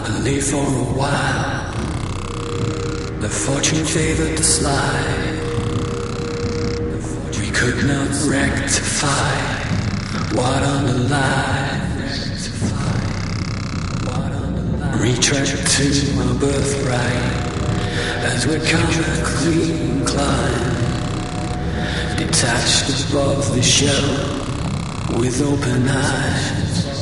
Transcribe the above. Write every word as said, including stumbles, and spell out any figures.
Only for a while, the fortune favored the slide. We could not rectify what underlies. Retract to our birthright as we're comically inclined, detached above the shell with open eyes.